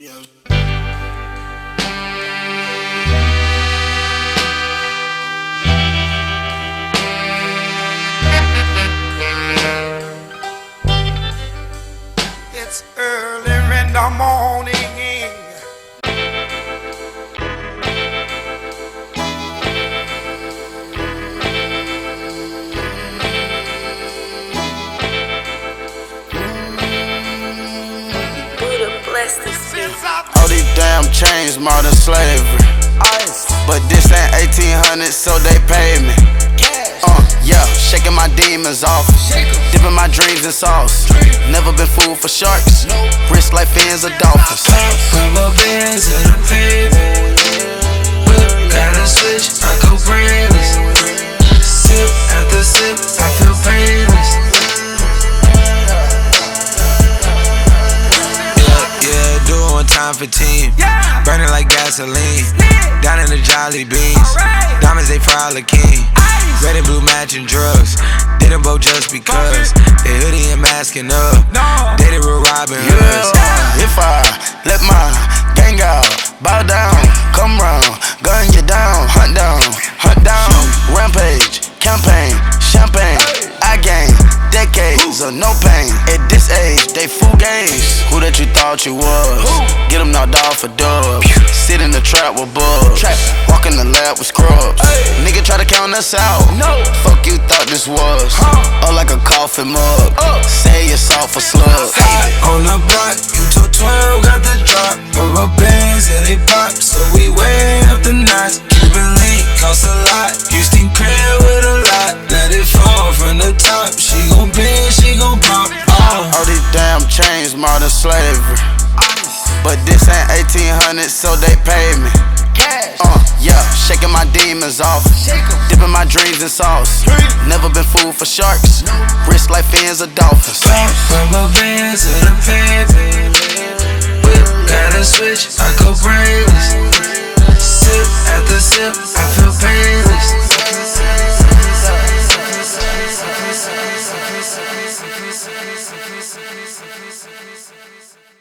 Yeah. It's early in the morning. Buddha bless this beat. All these damn chains, modern slavery. But this ain't 1800, so they pay me. Yeah, shaking my demons off, dipping my dreams in sauce. Never been fooled for sharks, wrist like fins of dolphins. Rubber bands in the pavement. Whip, got a switch, I go brainless. Sip after sip, I feel painless. Yeah, doing time for team. Burning like gasoline. Down in the Jolly Beans. Diamonds, they probably king. Red and blue matching drugs. Didn't both just because. They hoodie and masking up. Dated with Robin Hoods. If I let my gang out, bow down, come round, gun you down, hunt down, rampage, campaign, champagne. I gain decades of no pain. At this age, they fool games. Who that you thought you was? Get them knocked off for dubs. Sit in the trap with bugs. Walk in the lab with scrubs. Nigga try to count us out. Fuck you thought this was. Or like a coffee mug. Say it's all for slugs. On the block, you took 12, got the drop. Rubber bands and they pop, so we way up the notch. Cuban link cost a lot. Houston crib with a lot. Let it fall from the top. She gon' bend, she gon' pop. All these damn chains, modern slavery. But this ain't 1800, so they pay me. Yeah, shaking my demons off, dipping my dreams in sauce. Never been fooled for sharks, wrist like fins of dolphins. Rubber bands in the pavement. Whip, got a switch, I go brainless. Sip after sip, I feel painless.